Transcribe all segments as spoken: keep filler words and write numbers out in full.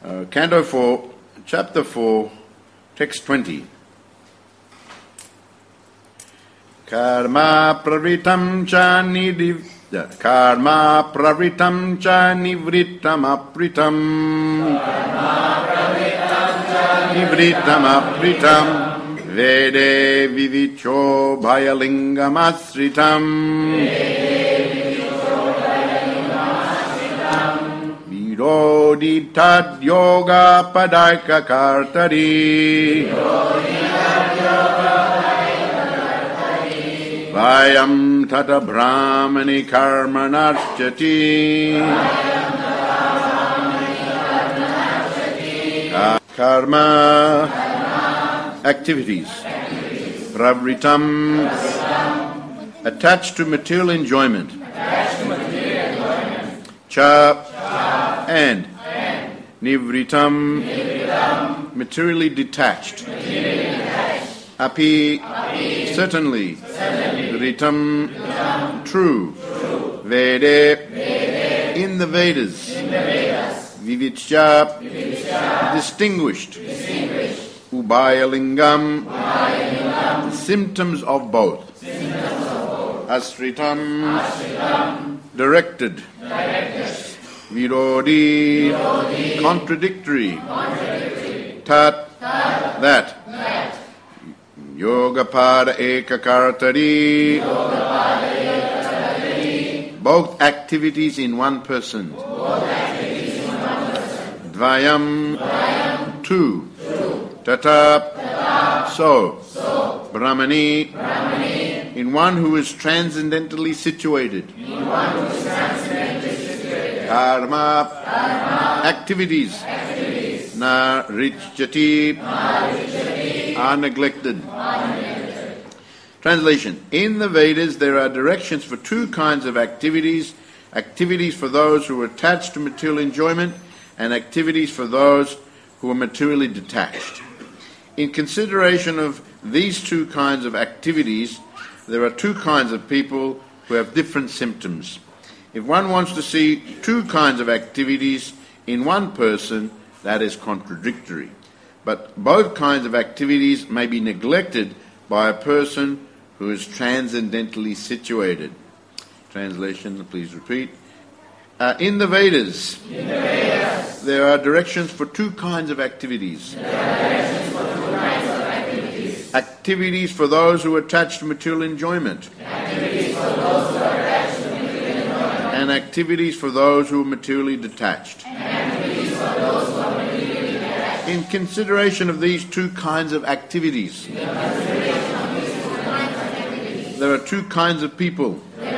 Uh, Canto four, Chapter four, Text twenty. Karma pravritam cha nidiv Karma pravritam cha nivritam apritam Karma pravritam cha nivritam apritam Vede vivicho bhayalingam asritam Vidodi tad yoga padaika kartari Vayam tata brahmani karmanarchati Karma activities Pravritam attached to material enjoyment Cha and Nivritam materially detached Api certainly Ritam true Vede in the Vedas Vivicha distinguished Ubayalingam symptoms of both Asritam directed Virodi contradictory Tat that Yogapada ekakartari both activities in one person Dvayam two Tata so Brahmani in one who is transcendentally situated Karma activities Na richati are neglected. Translation. In the Vedas there are directions for two kinds of activities. Activities for those who are attached to material enjoyment and activities for those who are materially detached. In consideration of these two kinds of activities, there are two kinds of people who have different symptoms. If one wants to see two kinds of activities in one person, that is contradictory. But both kinds of activities may be neglected by a person who is transcendently situated. Translation, please repeat. Uh, in the Vedas, in the Vedas there are directions for two kinds of activities. There are directions for two kinds of activities. Activities for those who are attached to material enjoyment. Activities for those who are attached to material enjoyment. And activities for those who are materially detached. And activities for those who are materially detached. In consideration of these two kinds of activities, in consideration of these two kinds of activities, there are two kinds of people.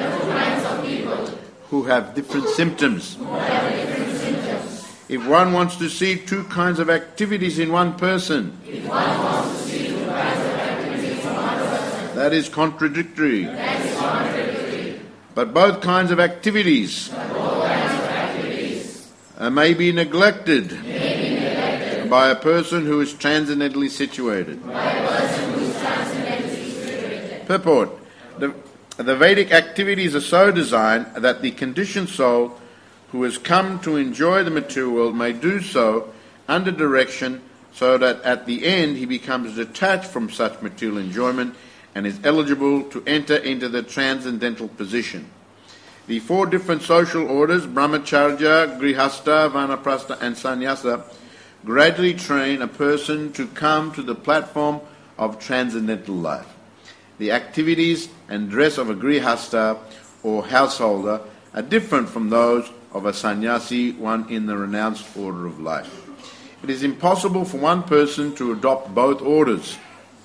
Who have different symptoms. Have different symptoms. If one wants to see two kinds of activities in one person, if one wants to see two kinds of activities in one person, that is contradictory. That is contradictory. But both kinds of activities, but both kinds of activities uh, may be neglected, may be neglected by a person who is transcendently situated. By a person who is transcendently situated. Purport. The The Vedic activities are so designed that the conditioned soul who has come to enjoy the material world may do so under direction so that at the end he becomes detached from such material enjoyment and is eligible to enter into the transcendental position. The four different social orders, Brahmacharya, Grihastha, Vanaprastha and Sannyasa, gradually train a person to come to the platform of transcendental life. The activities and dress of a grihastha or householder are different from those of a sannyasi, one in the renounced order of life. It is impossible for one person to adopt both orders.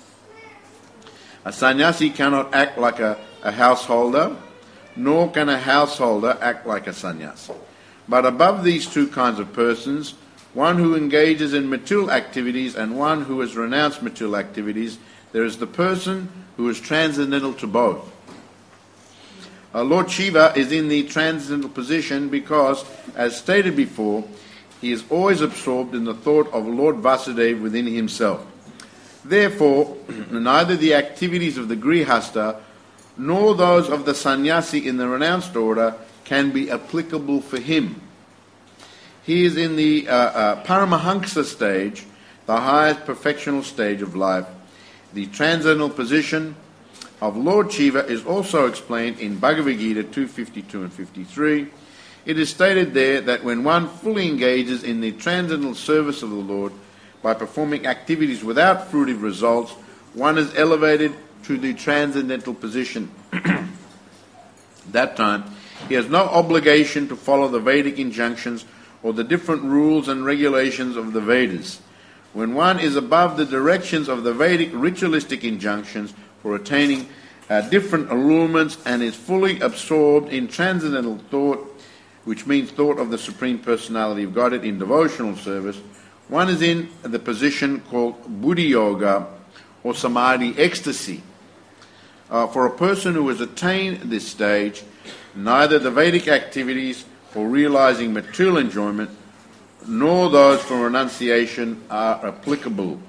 A sannyasi cannot act like a, a householder, nor can a householder act like a sannyasi. But above these two kinds of persons, one who engages in material activities and one who has renounced material activities, there is the person who is transcendental to both. Uh, Lord Shiva is in the transcendental position because, as stated before, he is always absorbed in the thought of Lord Vasudeva within himself. Therefore, neither the activities of the grihastha nor those of the sannyasi in the renounced order can be applicable for him. He is in the uh, uh, Paramahansa stage, the highest perfectional stage of life. The transcendental position of Lord Shiva is also explained in Bhagavad Gita two fifty-two and fifty-three. It is stated there that when one fully engages in the transcendental service of the Lord by performing activities without fruitive results, one is elevated to the transcendental position. That time, he has no obligation to follow the Vedic injunctions or the different rules and regulations of the Vedas. When one is above the directions of the Vedic ritualistic injunctions for attaining uh, different allurements and is fully absorbed in transcendental thought, which means thought of the Supreme Personality of Godhead in devotional service, one is in the position called Buddhi Yoga or Samadhi ecstasy. Uh, for a person who has attained this stage, neither the Vedic activities for realizing material enjoyment nor those for renunciation are applicable.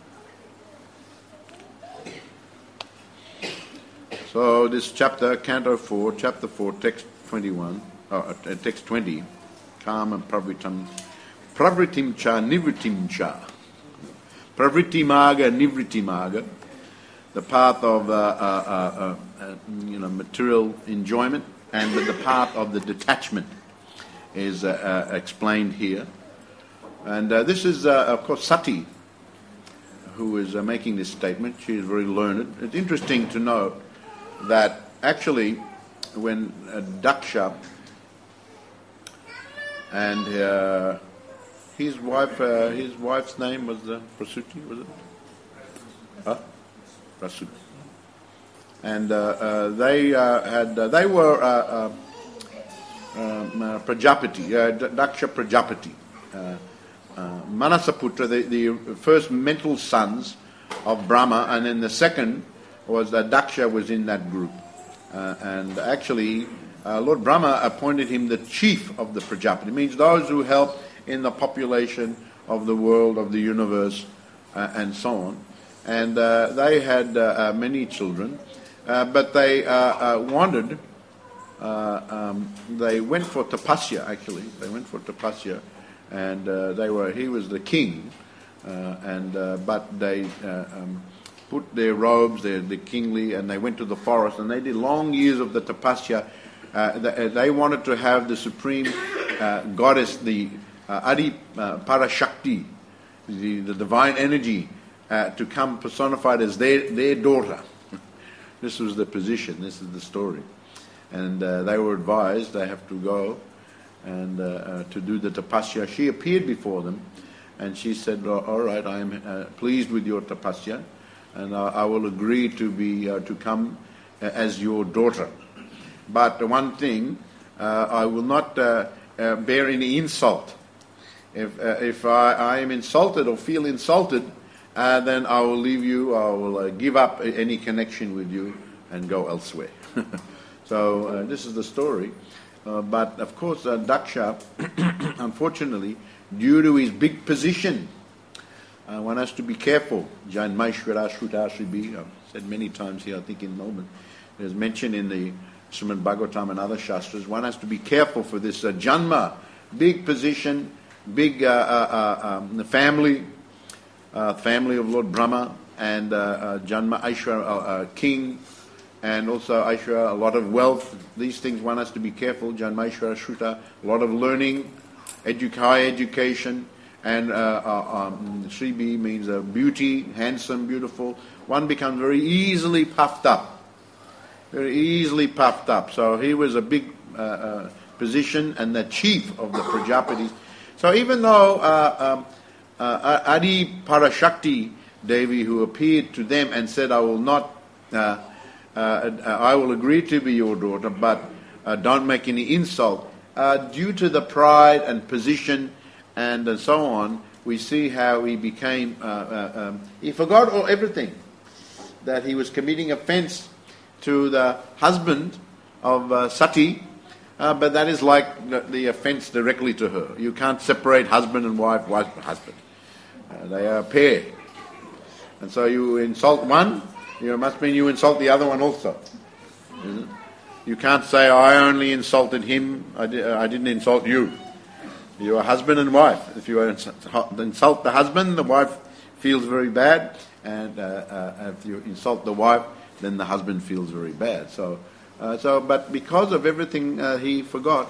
So this chapter, Canto four, Chapter four, Text twenty-one, uh, Text twenty, Kama Pravritam, Pravritim cha Nivritim cha, Pravritimāga Nivritimāga, the path of uh, uh, uh, uh, you know material enjoyment and the path of the detachment is uh, uh, explained here. And uh, this is, uh, of course, Sati, who is uh, making this statement. She is very learned. It's interesting to note that actually when uh, Daksha and uh, his wife, uh, his wife's name was uh, Prasuti, was it? Huh? Prasuti. And uh, uh, they uh, had, uh, they were uh, uh, um, uh, Prajapati, uh, Daksha Prajapati. Uh, Uh, Manasaputra, the, the first mental sons of Brahma, and then the second was that Daksha was in that group. Uh, and actually, uh, Lord Brahma appointed him the chief of the Prajapati. It means those who help in the population of the world, of the universe, uh, and so on. And uh, they had uh, uh, many children, uh, but they uh, uh, wanted, uh, um, they went for tapasya, actually. They went for tapasya. And uh, they were. He was the king, uh, and uh, but they uh, um, put their robes, their the kingly, and they went to the forest, and they did long years of the tapasya. Uh, they, they wanted to have the supreme uh, goddess, the uh, Adi uh, Parashakti, the, the divine energy, uh, to come personified as their their daughter. This was the position. This is the story, and uh, they were advised they have to go. And uh, uh, to do the tapasya. She appeared before them, and she said, oh, all right, I am uh, pleased with your tapasya, and uh, I will agree to be uh, to come uh, as your daughter. But one thing, uh, I will not uh, uh, bear any insult. If uh, if I, I am insulted or feel insulted, uh, then I will leave you, I will uh, give up any connection with you and go elsewhere. So uh, this is the story. Uh, but of course, uh, Daksha, unfortunately, due to his big position, uh, one has to be careful. Janmaishvara Shrutashribi, I've said many times here, I think in Melbourne, it is mentioned in the Srimad Bhagavatam and other Shastras, one has to be careful for this uh, Janma, big position, big uh, uh, uh, um, family, uh, family of Lord Brahma, and uh, uh, Janma Aishwara, uh, uh, king, and also Aishwara, a lot of wealth. These things one has to be careful. Janmaishwara Shruta, a lot of learning, edu- high education, and uh, uh, um, Shribi means uh, beauty, handsome, beautiful. One becomes very easily puffed up. Very easily puffed up. So he was a big uh, uh, position and the chief of the Prajapatis. So even though uh, um, uh, Adi Parashakti Devi, who appeared to them and said, I will not... Uh, Uh, I will agree to be your daughter, but uh, don't make any insult. Uh, due to the pride and position and uh, so on, we see how he became, uh, uh, um, he forgot all, everything. That he was committing offense to the husband of uh, Sati, uh, but that is like the, the offense directly to her. You can't separate husband and wife, wife and husband. Uh, they are a pair. And so you insult one, it must mean you insult the other one also. Isn't it? You can't say, I only insulted him, I, di- I didn't insult you. You're a husband and wife. If you insult the husband, the wife feels very bad, and uh, uh, if you insult the wife, then the husband feels very bad. So, uh, so, but because of everything, uh, he forgot.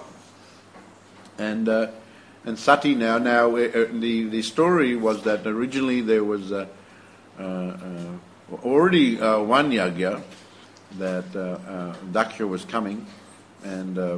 And uh, and Sati now, now uh, the the story was that originally there was uh, uh, uh, already uh, one yagya that uh, uh, Daksha was coming, and uh,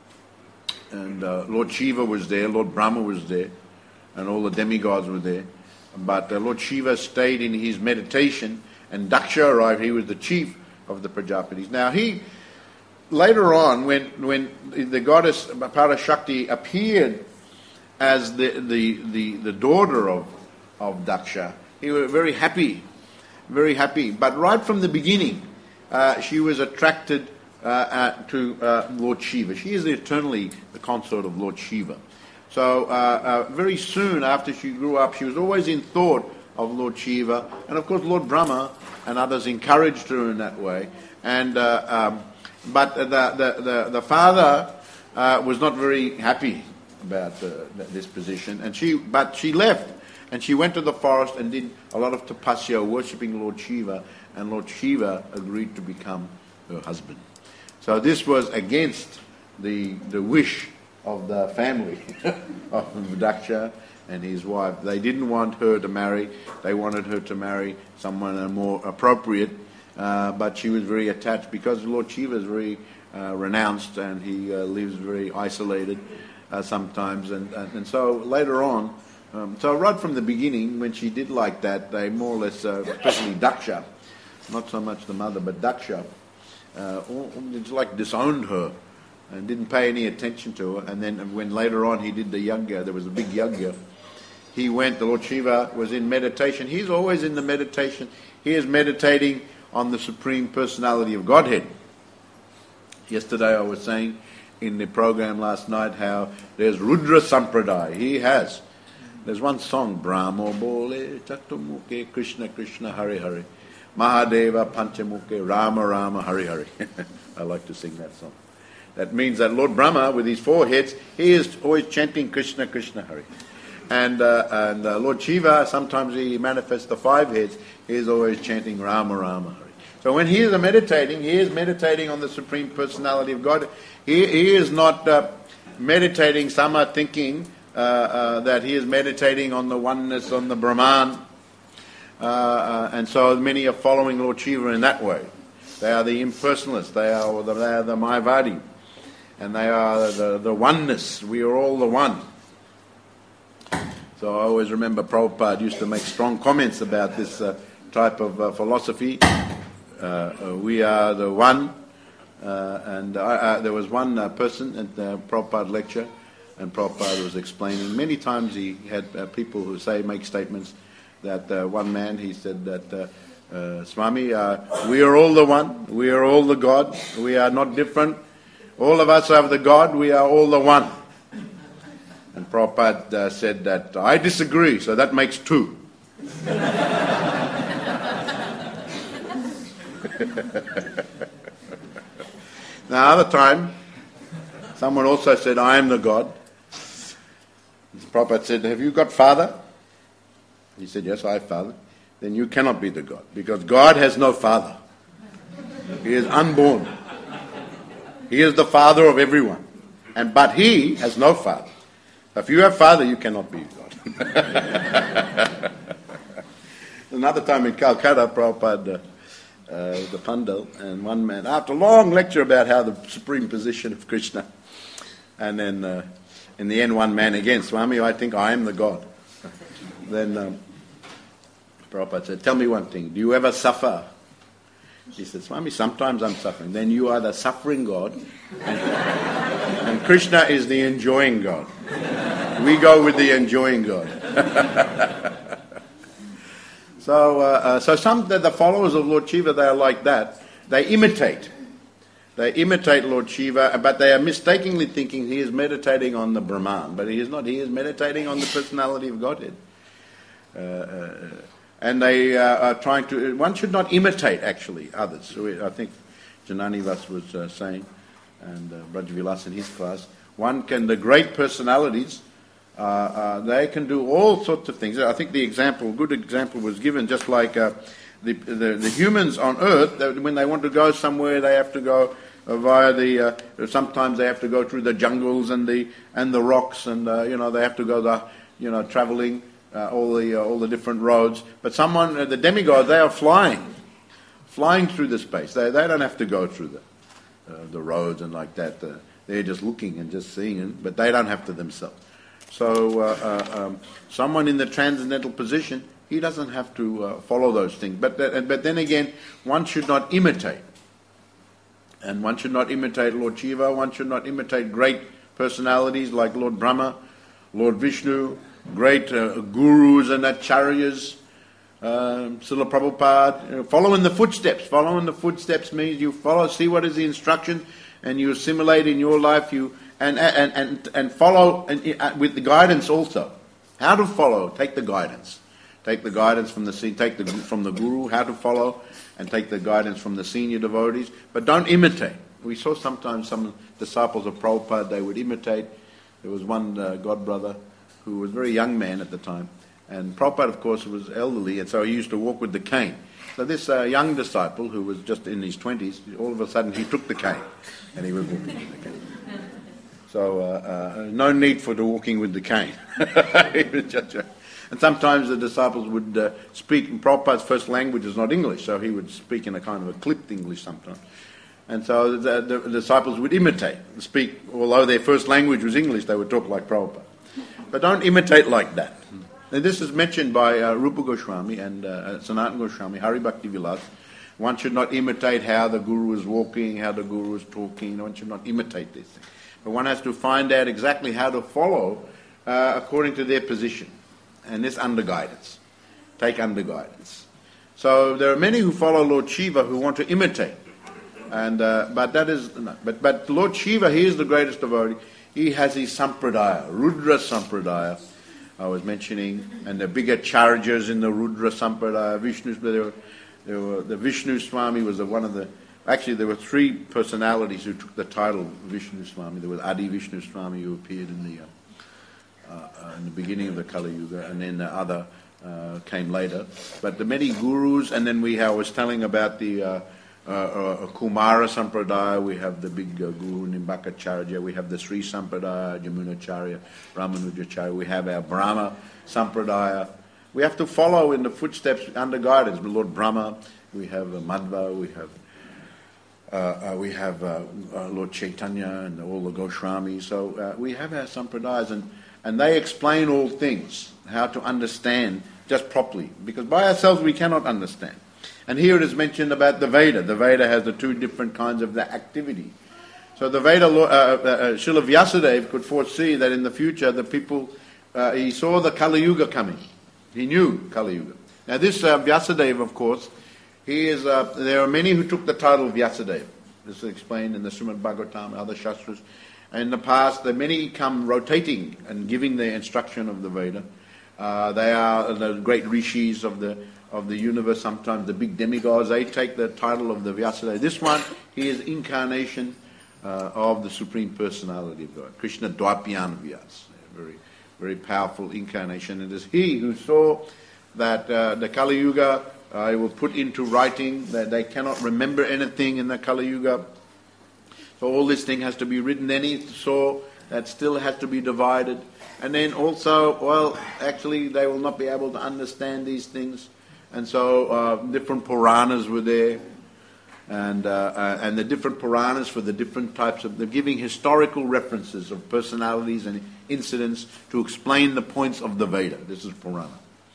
and uh, Lord Shiva was there, Lord Brahma was there, and all the demigods were there. But uh, Lord Shiva stayed in his meditation, and Daksha arrived. He was the chief of the Prajapatis. Now he, later on, when when the goddess Parashakti appeared as the the, the, the daughter of, of Daksha, he was very happy, very happy. But right from the beginning, uh, she was attracted uh, uh, to uh, Lord Shiva. She is eternally the consort of Lord Shiva. So uh, uh, very soon after she grew up, she was always in thought of Lord Shiva, and of course Lord Brahma and others encouraged her in that way. And uh, um, but the the the, the father uh, was not very happy about uh, this position, and she but she left and she went to the forest and did a lot of tapasya, worshipping Lord Shiva, and Lord Shiva agreed to become her husband. So this was against the the wish of the family of Daksha and his wife. They didn't want her to marry. They wanted her to marry someone more appropriate, uh, but she was very attached because Lord Shiva is very uh, renounced, and he uh, lives very isolated uh, sometimes. And, and, and so later on, um, so right from the beginning, when she did like that, they more or less, uh, especially Daksha, not so much the mother, but Daksha, uh, it's like disowned her and didn't pay any attention to her. And then when later on he did the yagya, there was a big yagya, he went, the Lord Shiva was in meditation. He's always in the meditation. He is meditating on the Supreme Personality of Godhead. Yesterday I was saying in the program last night how there's Rudra Sampradaya. He has. There's one song, Brahmo Bole, Chatumukhe, Krishna Krishna, Hari Hari, Mahadeva Panchamukhe, Rama Rama, Hari Hari. I like to sing that song. That means that Lord Brahma, with his four heads, he is always chanting Krishna, Krishna, Hari. And, uh, and uh, Lord Shiva, sometimes he manifests the five heads, he is always chanting Rama, Rama, Hari. So when he is meditating, he is meditating on the Supreme Personality of God. He, he is not uh, meditating, some are thinking uh, uh, that he is meditating on the oneness, on the Brahman. Uh, uh, and so many are following Lord Shiva in that way. They are the impersonalists, they are the, they are the Mayavadi. And they are the, the oneness. We are all the one. So I always remember Prabhupada used to make strong comments about this uh, type of uh, philosophy. Uh, uh, we are the one. Uh, and I, uh, there was one uh, person at the Prabhupada lecture, and Prabhupada was explaining. Many times he had uh, people who say, make statements that uh, one man, he said that, uh, uh, Swami, uh, we are all the one. We are all the God. We are not different. All of us have the God, we are all the one. And Prabhupada uh, said that, I disagree, so that makes two. Now, other time, someone also said, I am the God. Prabhupada said, have you got father? He said, yes, I have father. Then you cannot be the God, because God has no father. He is unborn. He is the father of everyone. And but he has no father. If you have father, you cannot be God. Another time in Calcutta, Prabhupada, uh, uh, the Pandal, and one man, after a long lecture about how the supreme position of Krishna, and then uh, in the end one man again, Swami, I think I am the God. Then um, Prabhupada said, tell me one thing, do you ever suffer? He said, Swami, sometimes I'm suffering. Then you are the suffering God, and, and Krishna is the enjoying God. We go with the enjoying God. so, uh, uh, so some the, the followers of Lord Shiva, they are like that. They imitate. They imitate Lord Shiva, but they are mistakenly thinking he is meditating on the Brahman. But he is not. He is meditating on the personality of Godhead. Uh, uh, And they uh, are trying to, one should not imitate actually others. So I think Janani Vas was uh, saying, and uh, Braj Vilas in his class, one can, the great personalities Uh, uh, they can do all sorts of things. I think the example, good example was given, just like uh, the, the the humans on Earth, that when they want to go somewhere, they have to go uh, via the. Uh, sometimes they have to go through the jungles and the and the rocks, and uh, you know they have to go the you know traveling uh, all the uh, all the different roads. But someone, uh, the demigods, they are flying, flying through the space. They they don't have to go through the uh, the roads and like that. Uh, they're just looking and just seeing it, but they don't have to themselves. So uh, uh, um, someone in the transcendental position, he doesn't have to uh, follow those things. But uh, but then again, one should not imitate. And one should not imitate Lord Shiva, one should not imitate great personalities like Lord Brahma, Lord Vishnu, great uh, gurus and acharyas, uh, Srila Prabhupada. You know, follow in the footsteps. Follow in the footsteps means you follow, see what is the instruction, and you assimilate in your life, you and and and, and follow and, uh, with the guidance also. How to follow, take the guidance. Take the guidance from the take the from the guru, how to follow, and take the guidance from the senior devotees. But don't imitate. We saw sometimes some disciples of Prabhupada, they would imitate. There was one uh, godbrother who was a very young man at the time. And Prabhupada, of course, was elderly, and so he used to walk with the cane. So this uh, young disciple, who was just in his twenties, all of a sudden he took the cane, and he was walking with the cane. So uh, uh, no need for the walking with the cane. He was just, uh, and sometimes the disciples would uh, speak, and Prabhupada's first language is not English, so he would speak in a kind of a clipped English sometimes. And so the, the, the disciples would imitate, speak, although their first language was English, they would talk like Prabhupada. But don't imitate like that. And this is mentioned by uh, Rupa Goswami and uh, Sanatana Goswami, Hari Bhakti Vilas. One should not imitate how the guru is walking, how the guru is talking. One should not imitate these things. But one has to find out exactly how to follow uh, according to their position. And this under guidance. Take under guidance. So there are many who follow Lord Shiva who want to imitate. And uh, but that is no, but but Lord Shiva, he is the greatest devotee. He has his sampradaya, Rudra sampradaya. I was mentioning, and the bigger chargers in the Rudra sampradaya, Vishnu. There were, there were the Vishnu Swami was the, one of the. Actually, there were three personalities who took the title Vishnu Swami. There was Adi Vishnu Swami, who appeared in the uh, uh, in the beginning of the Kali Yuga, and then the other uh, came later. But the many gurus, and then we I was telling about the. Uh, Uh, uh, Kumara Sampradaya, we have the big uh, Guru Nimbakacharya, we have the Sri Sampradaya, Jamunacharya, Ramanujacharya, we have our Brahma Sampradaya. We have to follow in the footsteps under guidance. Lord Brahma, we have uh, Madhva, we have uh, uh, we have uh, uh, Lord Chaitanya and all the Goswamis. So uh, we have our Sampradayas, and, and they explain all things, how to understand just properly, because by ourselves we cannot understand. And here it is mentioned about the Veda. The Veda has the two different kinds of the activity. So the Veda, uh, uh, Srila Vyasadeva could foresee that in the future the people, uh, he saw the Kali Yuga coming. He knew Kali Yuga. Now this uh, Vyasadeva, of course, he is. Uh, there are many who took the title Vyasadeva. This is explained in the Srimad Bhagavatam and other Shastras. In the past, the many come rotating and giving the instruction of the Veda. Uh, they are the great rishis of the of the universe. Sometimes the big demigods, they take the title of the Vyasadeva. This one, he is incarnation uh, of the Supreme Personality of God, Krishna Dwapyan Vyas, very, very powerful incarnation. It is he who saw that uh, the Kali Yuga uh, will put into writing, that they cannot remember anything in the Kali Yuga. So all this thing has to be written. Then he saw that still has to be divided. And then also, well, actually they will not be able to understand these things. And so uh, different Puranas were there, and uh, uh, and the different Puranas for the different types of, they're giving historical references of personalities and incidents to explain the points of the Veda. This is Purana.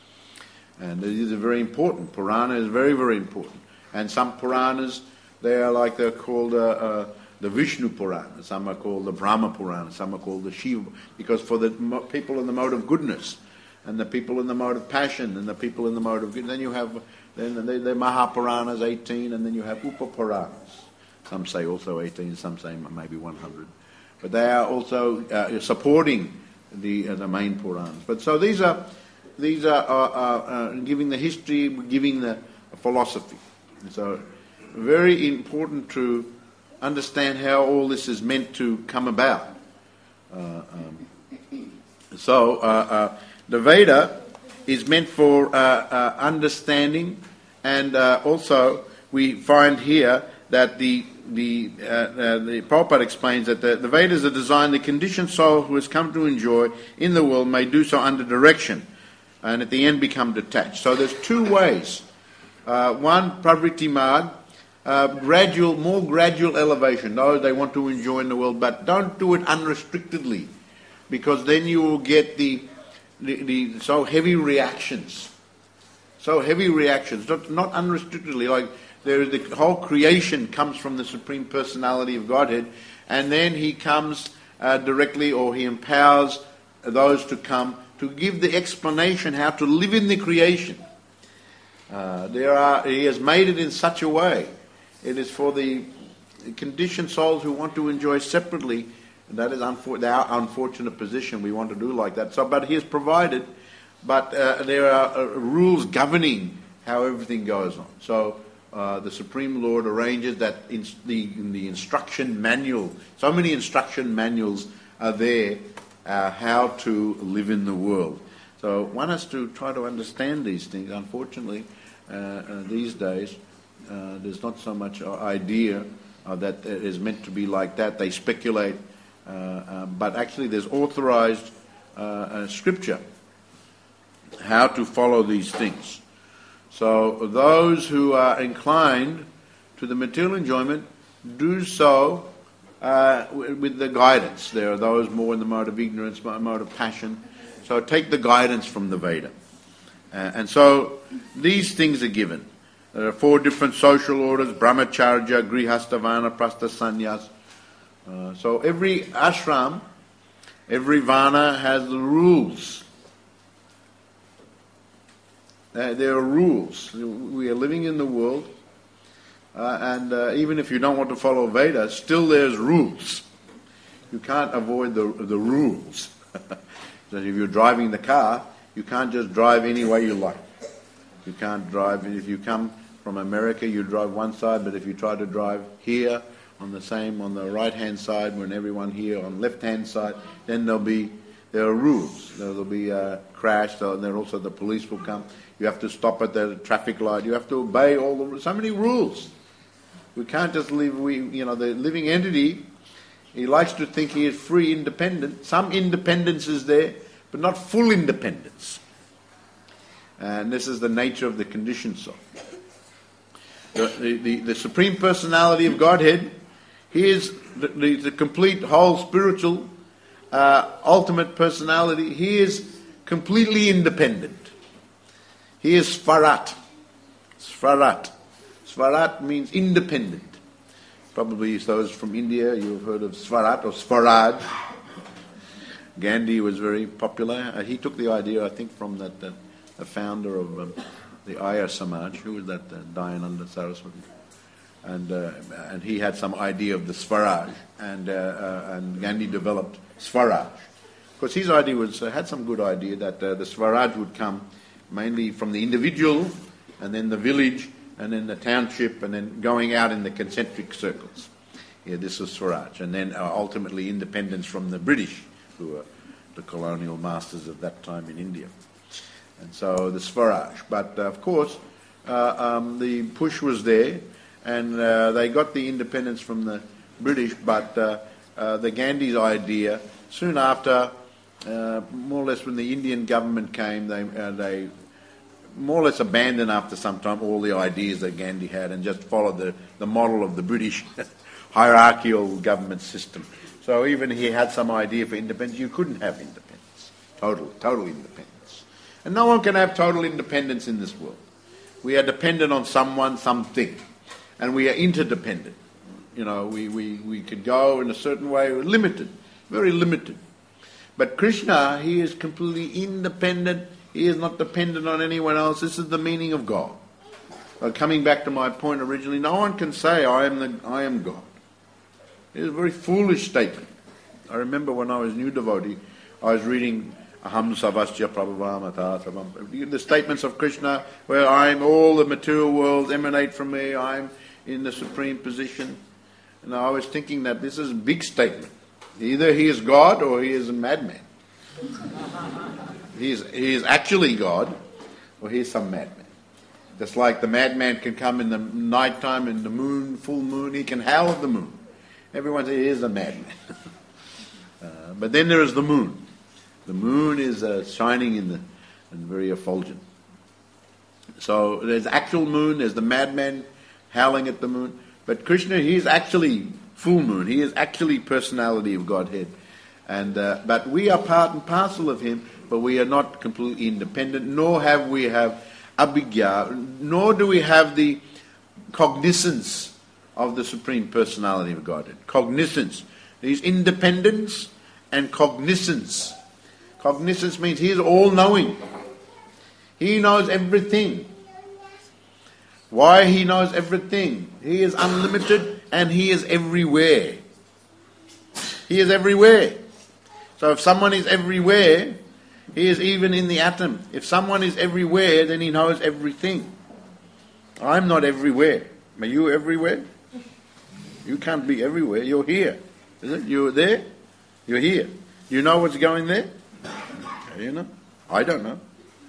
And these are very important. Purana is very, very important. And some Puranas, they are like they're called uh, uh, the Vishnu Purana. Some are called the Brahma Purana. Some are called the Shiva, because for the mo- people in the mode of goodness, and the people in the mode of passion, and the people in the mode of good. Then you have, then the, the Mahapuranas, eighteen, and then you have Upapuranas. Some say also eighteen, some say maybe one hundred. But they are also uh, supporting the uh, the main Puranas. But so these are these are uh, uh, uh, giving the history, giving the philosophy. And so very important to understand how all this is meant to come about. Uh, um, So uh, uh, the Veda is meant for uh, uh, understanding, and uh, also we find here that the the uh, uh, the Prabhupada explains that the, the Vedas are designed the conditioned soul who has come to enjoy in the world may do so under direction, and at the end become detached. So there's two ways. Uh, one, Pravriti Marg, uh, gradual, more gradual elevation. Those they want to enjoy in the world, but don't do it unrestrictedly, because then you will get the the, the so heavy reactions. So heavy reactions, not, not unrestrictedly, like there, the whole creation comes from the Supreme Personality of Godhead, and then he comes uh, directly, or he empowers those to come to give the explanation how to live in the creation. Uh, there are, he has made it in such a way. It is for the conditioned souls who want to enjoy separately. And that is unfor- our unfortunate position. We want to do like that. So, but he has provided, but uh, there are uh, rules governing how everything goes on. So uh, the Supreme Lord arranges that in the, in the instruction manual. So many instruction manuals are there uh, how to live in the world. So one has to try to understand these things. Unfortunately, uh, uh, these days, uh, there's not so much idea uh, that it is meant to be like that. They speculate, uh, uh, but actually there's authorized uh, uh, scripture how to follow these things. So those who are inclined to the material enjoyment do so uh, with the guidance. There are those more in the mode of ignorance, mode of passion. So take the guidance from the Veda. Uh, and so these things are given. There are four different social orders: brahmacharya, grihastha, vanaprastha, sannyas. Uh, so every ashram, every vana has the rules. Uh, there are rules. We are living in the world, uh, and uh, even if you don't want to follow Veda, still there's rules. You can't avoid the the rules. So if you're driving the car, you can't just drive any way you like. You can't drive, if you come from America, you drive one side, but if you try to drive here on the same, on the right-hand side, when everyone here on left-hand side, then there'll be, there are rules. There'll be a crash, so then also the police will come. You have to stop at the traffic light. You have to obey all the, so many rules. We can't just live, we, you know, the living entity, he likes to think he is free, independent. Some independence is there, but not full independence. And this is the nature of the conditioned soul. The, the, the, the Supreme Personality of Godhead, he is the, the, the complete, whole, spiritual, uh, ultimate personality. He is completely independent. He is Svarat. Svarat. Svarat means independent. Probably those from India, you've heard of Swarat or Swaraj. Gandhi was very popular. Uh, he took the idea, I think, from that uh, the founder of um, the Arya Samaj. Who was that? Uh, Dayananda Saraswati. And uh, and he had some idea of the Swaraj, and uh, uh, and Gandhi developed Swaraj. Of course, his idea was uh, had some good idea that uh, the Swaraj would come mainly from the individual, and then the village, and then the township, and then going out in the concentric circles. Yeah, this was Swaraj, and then uh, ultimately independence from the British, who were the colonial masters of that time in India. And so the Swaraj. But uh, of course, uh, um, the push was there, and uh, they got the independence from the British, but uh, uh, the Gandhi's idea, soon after, uh, more or less when the Indian government came, they uh, they more or less abandoned after some time all the ideas that Gandhi had and just followed the, the model of the British hierarchical government system. So even he had some idea for independence, you couldn't have independence. Total, total independence. And no one can have total independence in this world. We are dependent on someone, something. And we are interdependent. You know, we, we, we could go in a certain way, we're limited, very limited. But Krishna, he is completely independent. He is not dependent on anyone else. This is the meaning of God. Uh, coming back to my point originally, no one can say, I am the, I am God. It's a very foolish statement. I remember when I was new devotee, I was reading Aham Savasya Prabhavamata Savam, the statements of Krishna, where I'm all the material worlds emanate from me, I'm in the supreme position. And I was thinking that this is a big statement. Either he is God or he is a madman. He is, he is actually God, or he's some madman. Just like the madman can come in the nighttime in the moon, full moon, he can howl at the moon. Everyone says he is a madman. uh, but then there is the moon. The moon is uh, shining in the and very effulgent. So there's actual moon, there's the madman howling at the moon. But Krishna, he is actually full moon. He is actually personality of Godhead. And uh, but we are part and parcel of him, but we are not completely independent, nor have we have abhigya, nor do we have the cognizance of the Supreme Personality of Godhead. Cognizance. There's independence and cognizance. Cognizance means he is all-knowing. He knows everything. Why he knows everything? He is unlimited and he is everywhere. He is everywhere. So if someone is everywhere, he is even in the atom. If someone is everywhere, then he knows everything. I'm not everywhere. Are you everywhere? You can't be everywhere. You're here. Is it? You're there? You're here. You know what's going there? You know? I don't know.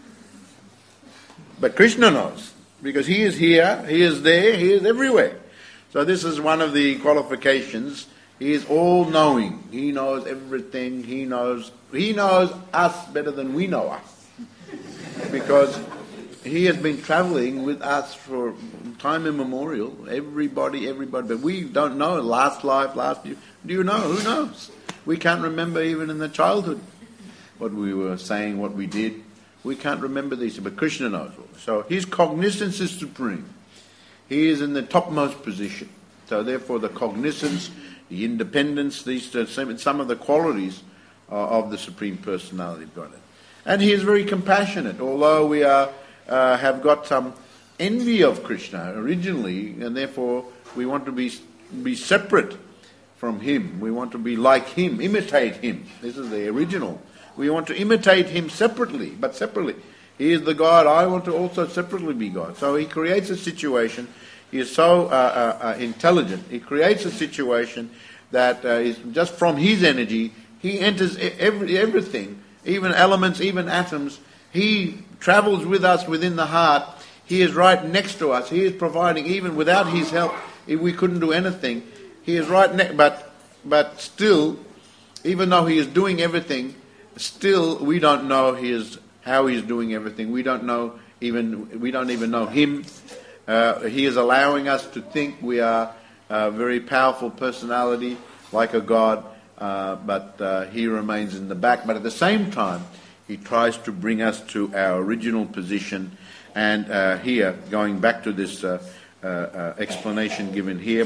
But Krishna knows. Because he is here, he is there, he is everywhere. So this is one of the qualifications. He is all-knowing. He knows everything. He knows he knows us better than we know us. Because he has been travelling with us for time immemorial. Everybody, everybody. But we don't know. Last life, last year. Do you know? Who knows? We can't remember even in the childhood what we were saying, what we did. We can't remember these. But Krishna knows. So his cognizance is supreme. He is in the topmost position. So therefore the cognizance, the independence, these are some of the qualities uh, of the Supreme Personality of Godhead. And he is very compassionate, although we are uh, have got some envy of Krishna originally, and therefore we want to be be separate from him. We want to be like him, imitate him. This is the original. We want to imitate him separately, but separately. He is the God, I want to also separately be God. So he creates a situation. He is so uh, uh, uh, intelligent. He creates a situation that uh, is just from his energy. He enters every, everything, even elements, even atoms. He travels with us within the heart. He is right next to us. He is providing, even without his help, if we couldn't do anything. He is right next, but but still, even though he is doing everything, still we don't know he is how he is doing everything. We don't know even we don't even know him. Uh, he is allowing us to think we are a very powerful personality, like a God, uh, but uh, he remains in the back. But at the same time, he tries to bring us to our original position. And uh, here, going back to this uh, uh, uh, explanation given here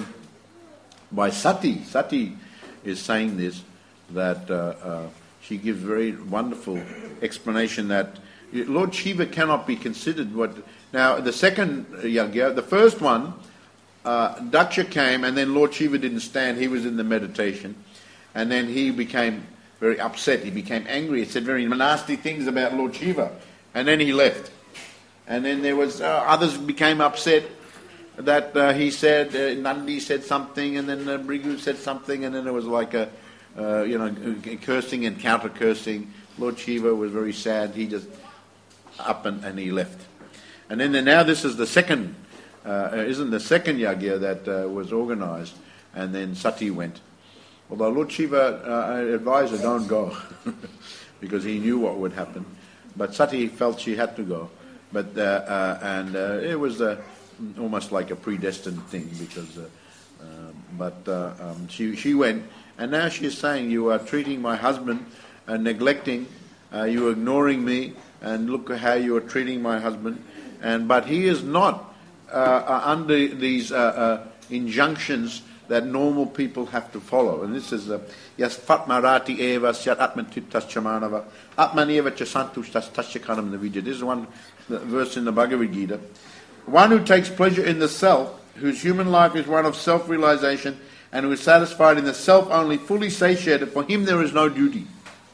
by Sati, Sati is saying this, that uh, uh, she gives very wonderful explanation that Lord Shiva cannot be considered what... Now, the second yagya, the first one, uh, Daksha came and then Lord Shiva didn't stand. He was in the meditation. And then he became very upset. He became angry. He said very nasty things about Lord Shiva. And then he left. And then there was... Uh, others became upset that uh, he said... Uh, Nandi said something, and then uh, Brigu said something, and then there was like a... Uh, you know, cursing and counter-cursing. Lord Shiva was very sad. He just... up and, and he left. And then now this is the second, uh, isn't the second yagya that uh, was organised, and then Sati went. Although Lord Shiva uh, advised her, don't go, because he knew what would happen. But Sati felt she had to go. But uh, uh, and uh, it was uh, almost like a predestined thing, because. Uh, uh, but uh, um, she she went, and now she is saying, you are treating my husband and neglecting, uh, you are ignoring me. And look at how you are treating my husband. And but he is not uh, under these uh, uh, injunctions that normal people have to follow. And this is Yas Fatmarati Eva Syat Atmantittas Chamanava Atmaneva Chasantushtas Tashakanam Navija. This is one verse in the Bhagavad Gita. One who takes pleasure in the self, whose human life is one of self-realization, and who is satisfied in the self only, fully satiated, for him there is no duty.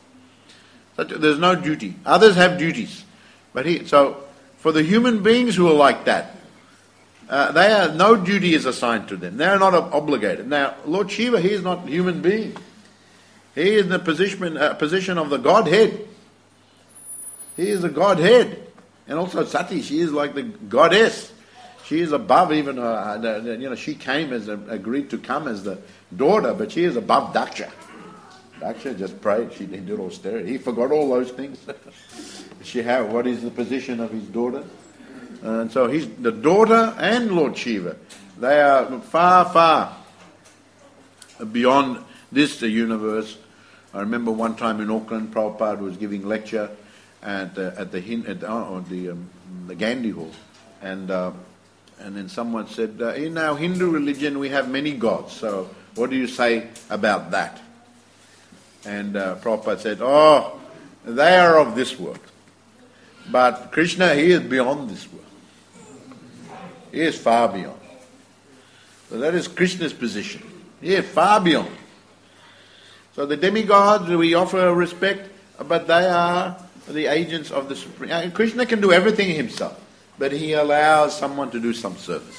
There's no duty. Others have duties. But he, so, for the human beings who are like that, uh, they are, no duty is assigned to them. They are not obligated. Now, Lord Shiva, he is not a human being. He is in the position, uh, position of the Godhead. He is the Godhead. And also Sati, she is like the goddess. She is above even, uh, the, the, you know, she came as, a, agreed to come as the daughter, but she is above Daksha. Daksha just prayed, she did austerity. He forgot all those things. She had, what is the position of his daughter? And so he's the daughter and Lord Shiva. They are far, far beyond this the universe. I remember one time in Auckland, Prabhupada was giving lecture at uh, at the at the, oh, the, um, the Gandhi Hall, and uh, and then someone said, uh, in our Hindu religion we have many gods. So what do you say about that? And uh, Prabhupada said, oh, they are of this world, but Krishna, he is beyond this world. He is far beyond. So that is Krishna's position. He is far beyond. So the demigods, we offer respect, but they are the agents of the Supreme. And Krishna can do everything himself, but he allows someone to do some service.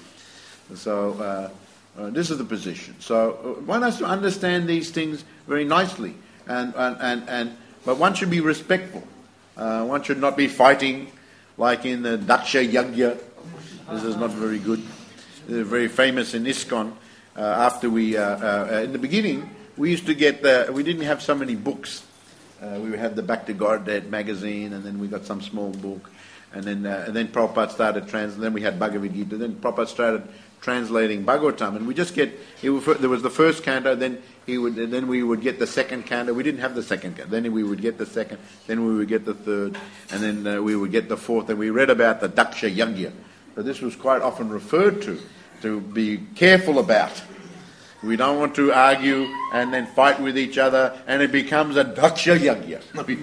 So uh, uh, this is the position. So uh, one has to understand these things very nicely, and and and, and but one should be respectful. Uh, one should not be fighting like in the Daksha Yagya. This is not very good. They're very famous in ISKCON. Uh, after we, uh, uh, in the beginning, we used to get the, we didn't have so many books. Uh, we had the Back to Godhead magazine, and then we got some small book. And then uh, and then Prabhupada started translating, then we had Bhagavad Gita, then Prabhupada started translating Bhagavatam, and we just get, it was, there was the first canto, then he would, and then we would get the second canto. We didn't have the second canto. Then we would get the second, then we would get the third, and then uh, we would get the fourth, and we read about the Daksha Yagya. So this was quite often referred to, to be careful about. We don't want to argue and then fight with each other, and it becomes a Daksha Yagya.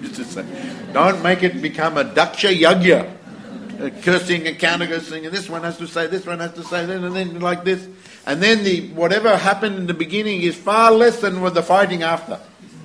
Don't make it become a Daksha Yagya. Uh, cursing and counter-cursing, and this one has to say, this one has to say, this, and then like this. And then the whatever happened in the beginning is far less than what the fighting after.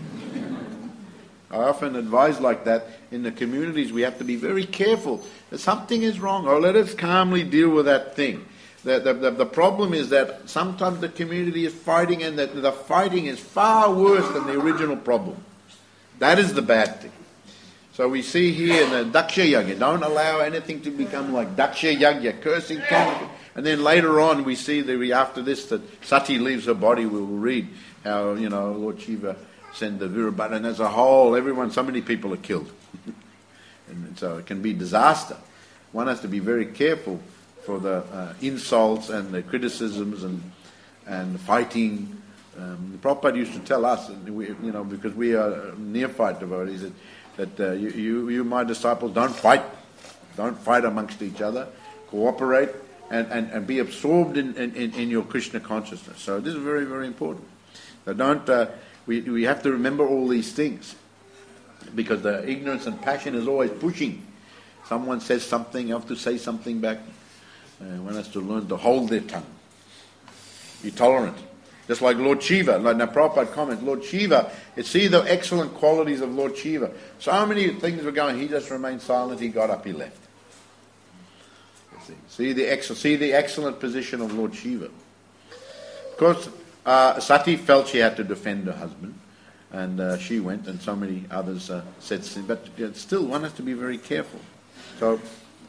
I often advise like that in the communities. We have to be very careful. If something is wrong, or let us calmly deal with that thing. The, the, the, the problem is that sometimes the community is fighting, and that the fighting is far worse than the original problem. That is the bad thing. So we see here in the Daksha Yagya, don't allow anything to become like Daksha Yagya, cursing, counter. And then later on we see that we, after this, that Sati leaves her body. We will read how, you know, Lord Shiva sent the Virabhadra, and as a whole, everyone, so many people are killed. And so it can be disaster. One has to be very careful for the uh, insults and the criticisms and and fighting. Um, the Prabhupada used to tell us, we, you know, because we are neophyte devotees, that, that uh, you, you, you, my disciples, don't fight. Don't fight amongst each other. Cooperate and, and, and be absorbed in, in, in your Krishna consciousness. So this is very, very important. So don't, uh, we, we have to remember all these things, because the ignorance and passion is always pushing. Someone says something, you have to say something back. Uh, one has to learn to hold their tongue. Be tolerant. Just like Lord Shiva, like now Prabhupada comment, Lord Shiva, see the excellent qualities of Lord Shiva. So many things were going, he just remained silent, he got up, he left. See, see, the, ex- see the excellent position of Lord Shiva. Of course, uh, Sati felt she had to defend her husband, and uh, she went, and so many others uh, said, but uh, still one has to be very careful. So,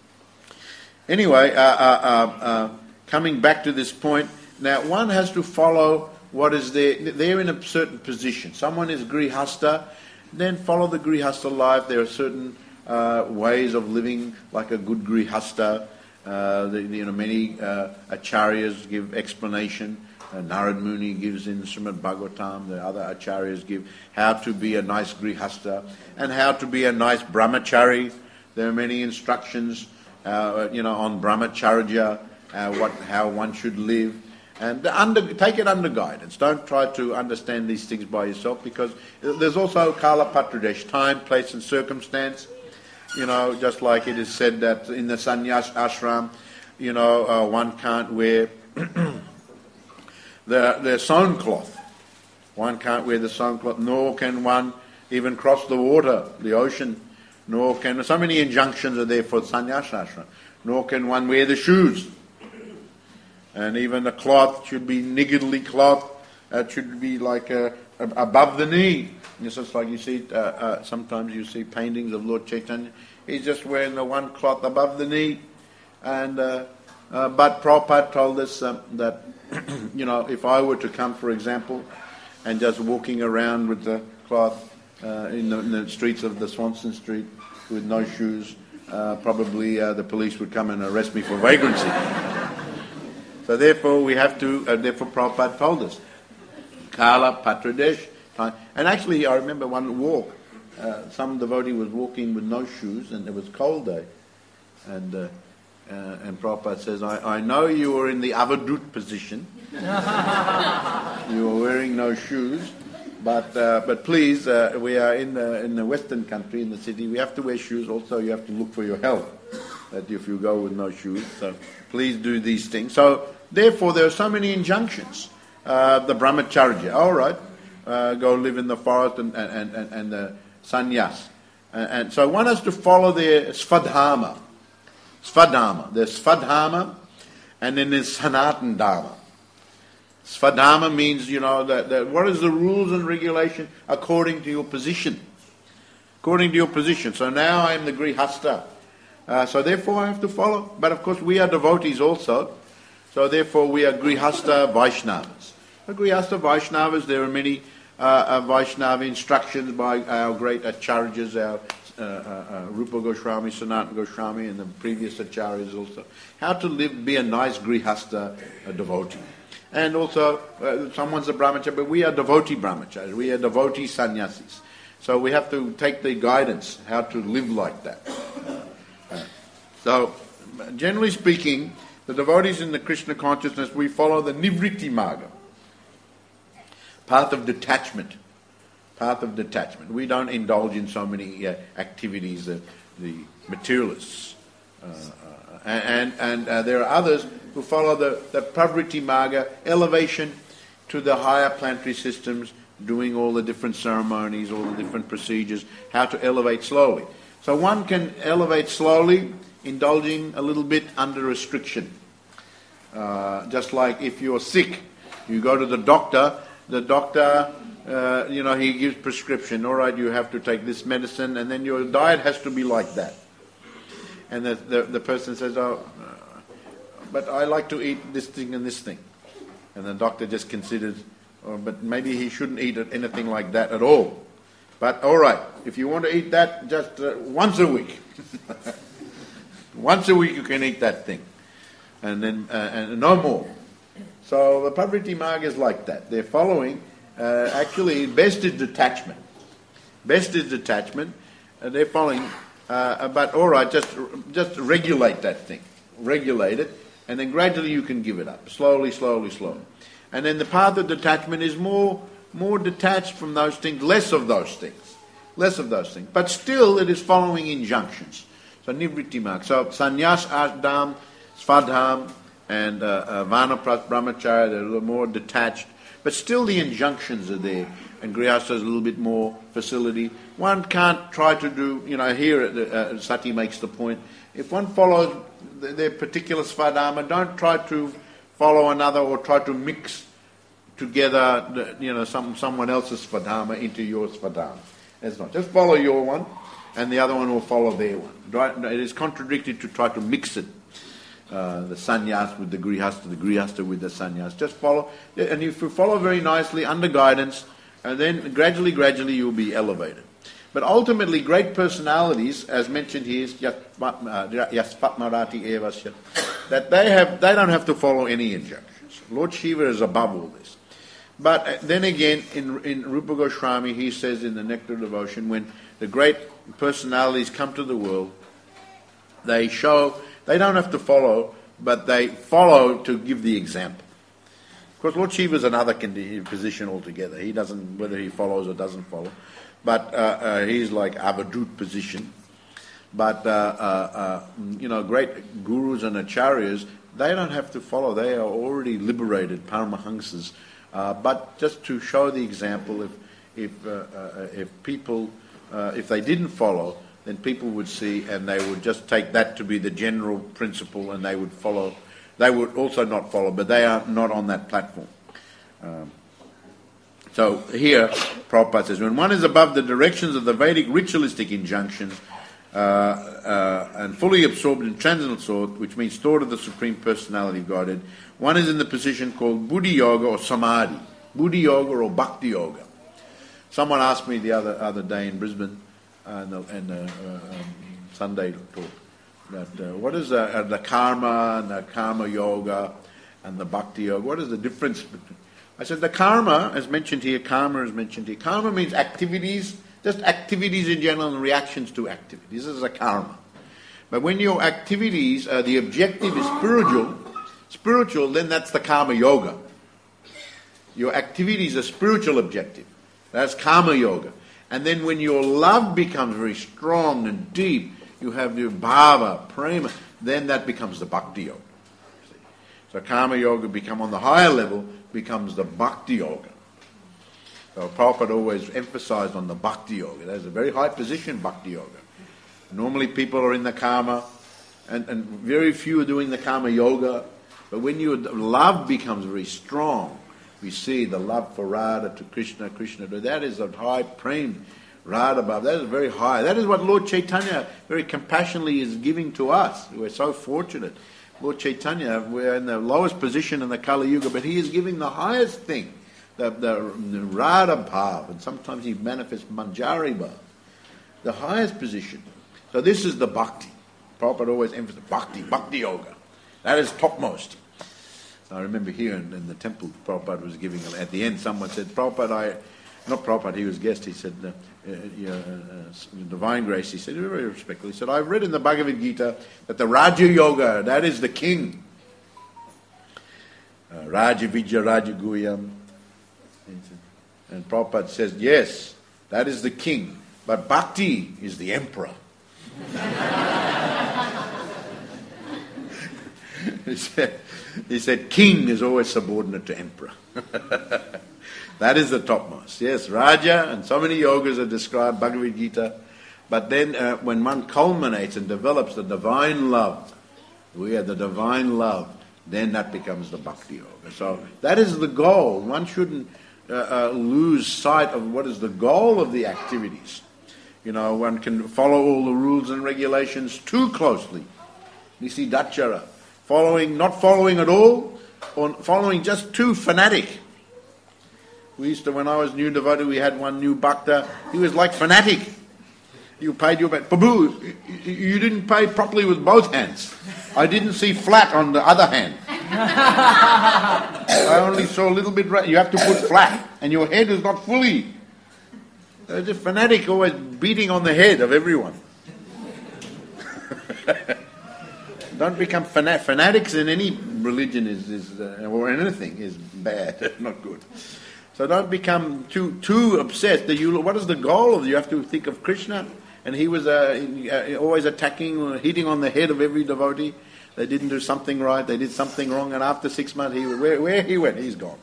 anyway, uh, uh, uh, uh, coming back to this point, now one has to follow what is there. They're in a certain position. Someone is grihasta, then follow the grihasta life. There are certain uh, ways of living like a good grihasta. Uh, the, you know, many uh, acharyas give explanation. Uh, Narad Muni gives in Srimad Bhagavatam. The other acharyas give how to be a nice grihasta and how to be a nice brahmachari. There are many instructions, uh, you know, on brahmacharya, uh, what how one should live. And under, take it under guidance. Don't try to understand these things by yourself, because there's also Kala Patradesh, time, place and circumstance. You know, just like it is said that in the sannyas ashram, you know, uh, one can't wear the, the sewn cloth. One can't wear the sewn cloth, nor can one even cross the water, the ocean, nor can, so many injunctions are there for sannyas ashram, nor can one wear the shoes. And even the cloth should be niggardly cloth. It should be like a above the knee. It's just like you see, uh, uh, sometimes you see paintings of Lord Chaitanya. He's just wearing the one cloth above the knee. And uh, uh, but Prabhupada told us um, that, you know, if I were to come, for example, and just walking around with the cloth uh, in, the, in the streets of the Swanson Street with no shoes, uh, probably uh, the police would come and arrest me for vagrancy. So therefore we have to, uh, therefore Prabhupada told us, Kala Patradesh. And actually I remember one walk, uh, some devotee was walking with no shoes and it was cold day. And uh, uh, and Prabhupada says, I, I know you were in the avadut position. You were wearing no shoes. But uh, but please, uh, we are in the in the Western country, in the city. We have to wear shoes. Also, you have to look for your health. That if you go with no shoes, so please do these things. So therefore, there are so many injunctions. Uh, the brahmacharya, all right, uh, go live in the forest, and and and, and the sannyas, and, and so one has to follow their svadharma. Svadharma. There's svadharma, and then there's sanatan dharma. Svadharma means, you know, that, that what is the rules and regulation according to your position. According to your position. So now I am the Grihasta. Uh, so therefore I have to follow. But of course we are devotees also. So therefore we are Grihasta Vaishnavas. The Grihasta Vaishnavas, there are many uh, uh, Vaishnava instructions by our great acharyas, our uh, uh, uh, Rupa Goswami, Sanatana Goswami, and the previous acharyas also. How to live, be a nice Grihasta uh, devotee. And also, uh, someone's a brahmacharya, but we are devotee brahmacharis, we are devotee sannyasis. So we have to take the guidance, how to live like that. Uh, so, generally speaking, the devotees in the Krishna consciousness, we follow the nivritti marga, path of detachment. Path of detachment. We don't indulge in so many uh, activities that the materialists uh, uh, and and uh, there are others who follow the, the Pravritti Marga, elevation to the higher planetary systems, doing all the different ceremonies, all the different procedures, how to elevate slowly. So one can elevate slowly, indulging a little bit under restriction. Uh, just like if you're sick, you go to the doctor, the doctor, uh, you know, he gives prescription, all right, you have to take this medicine, and then your diet has to be like that. And the, the, the person says, oh, uh, but I like to eat this thing and this thing. And the doctor just considers, oh, but maybe he shouldn't eat anything like that at all. But all right, if you want to eat that, just uh, once a week. Once a week you can eat that thing. And then, uh, and no more. So the Pravritti Marga is like that. They're following, uh, actually, best is detachment. Best is detachment. Uh, they're following... Uh, but all right, just just regulate that thing, regulate it, and then gradually you can give it up, slowly, slowly, slowly. And then the path of detachment is more more detached from those things, less of those things, less of those things. But still, it is following injunctions. So nivritti marga. So sannyas, ashdam, svadham, and uh, uh, vanapras, brahmacharya, they're a little more detached. But still, the injunctions are there. And Grihastha has a little bit more facility. One can't try to do, you know, here uh, Sati makes the point, if one follows their particular svadharma, don't try to follow another or try to mix together, you know, some someone else's svadharma into your svadharma. It's not. Just follow your one, and the other one will follow their one. Right? It is contradictory to try to mix it. Uh, the sannyas with the grihastha, the grihastha with the sannyas. Just follow, and if you follow very nicely under guidance, and then gradually, gradually you'll be elevated. But ultimately, great personalities, as mentioned here, is Yaspatmarati Evasya, that they have they don't have to follow any injunctions. Lord Shiva is above all this. But then again, in, in Rupa Goswami, he says in the Nectar of Devotion, when the great personalities come to the world, they show, they don't have to follow, but they follow to give the example. Of course, Lord Shiva is another position altogether. He doesn't, whether he follows or doesn't follow. But uh, uh, he's like avadut position. But, uh, uh, uh, you know, great gurus and acharyas, they don't have to follow. They are already liberated, paramahansas. Uh, but just to show the example, if if uh, uh, if people, uh, if they didn't follow, then people would see and they would just take that to be the general principle and they would follow. They would also not follow, but they are not on that platform. Um, So here, Prabhupada says, when one is above the directions of the Vedic ritualistic injunctions uh, uh, and fully absorbed in transcendental thought, which means thought of the Supreme Personality of Godhead, one is in the position called Buddhi Yoga or Samadhi, Buddhi Yoga or Bhakti Yoga. Someone asked me the other other day in Brisbane, uh, in the, in the uh, um, Sunday talk, that uh, what is the, uh, the karma and the karma yoga and the bhakti yoga, what is the difference between? I said the karma, as mentioned here, karma is mentioned here. Karma means activities, just activities in general and reactions to activities. This is a karma. But when your activities, uh, the objective is spiritual, spiritual, then that's the karma yoga. Your activities are spiritual objective. That's karma yoga. And then when your love becomes very strong and deep, you have your bhava, prema, then that becomes the bhakti yoga. So karma yoga become on the higher level, becomes the bhakti yoga. So Prabhupada always emphasized on the bhakti yoga. That's a very high position, bhakti yoga. Normally people are in the karma, and, and very few are doing the karma yoga. But when your love becomes very strong, we see the love for Radha to Krishna, Krishna to... That is a high prem, Radha Bhava. That is very high. That is what Lord Chaitanya very compassionately is giving to us. We're so fortunate. Lord Chaitanya, we're in the lowest position in the Kali Yuga, but he is giving the highest thing, the, the, the Radha Bhava, and sometimes he manifests Manjari Bhava, the highest position. So this is the bhakti. Prabhupada always emphasizes bhakti, bhakti yoga. That is topmost. I remember here in, in the temple, Prabhupada was giving, at the end someone said, Prabhupada, I, not Prabhupada, he was guest, he said, uh, uh, uh, uh, Divine Grace, he said, very respectfully, he said, I've read in the Bhagavad Gita that the Raja Yoga, that is the king. Uh, Raja Vijaya Raja Guyam. And Prabhupada says, yes, that is the king, but Bhakti is the emperor. he said, He said, king is always subordinate to emperor. That is the topmost. Yes, Raja, and so many yogas are described, Bhagavad Gita. But then uh, when one culminates and develops the divine love, we are the divine love, then that becomes the bhakti yoga. So that is the goal. One shouldn't uh, uh, lose sight of what is the goal of the activities. You know, one can follow all the rules and regulations too closely. Nisi Dachara. Following, not following at all, or following just too fanatic. We used to, when I was new devotee, we had one new bhakta. He was like fanatic. You paid your bet. Prabhu, you didn't pay properly with both hands. I didn't see flat on the other hand. I only saw a little bit right. You have to put flat, and your head is not fully. There's a fanatic always beating on the head of everyone. Don't become fanat- fanatics in any religion is, is uh, or anything is bad, not good. So don't become too too obsessed. That you, what is the goal of? You have to think of Krishna, and he was uh, always attacking, or hitting on the head of every devotee. They didn't do something right. They did something wrong, and after six months, he where where he went, he's gone.